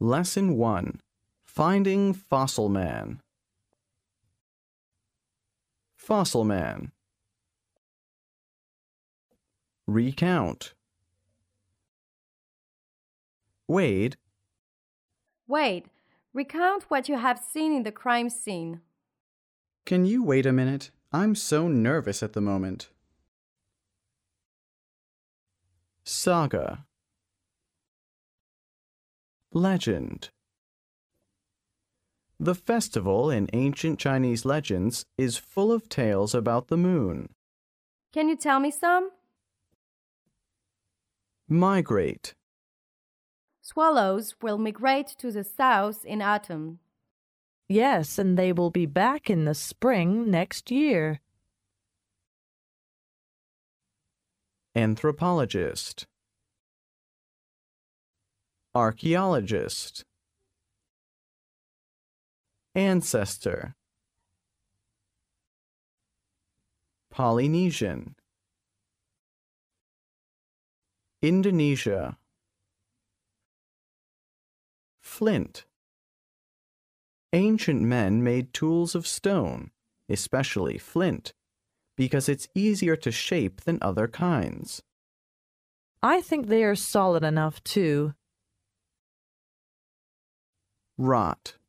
Lesson 1. Finding Fossil Man. Fossil Man. Recount. Wade, Wait, recount what you have seen in the crime scene. can you wait a minute? I'm so nervous at the moment. Saga. Legend. The festival in ancient Chinese legends is full of tales about the moon. Can you tell me some? Migrate. Swallows will migrate to the south in autumn. Yes, and they will be back in the spring next year. Anthropologist. Archaeologist. Ancestor. Polynesian. Indonesia. Flint. Ancient men made tools of stone, especially flint, because it's easier to shape than other kinds. I think they are solid enough, too. Rot.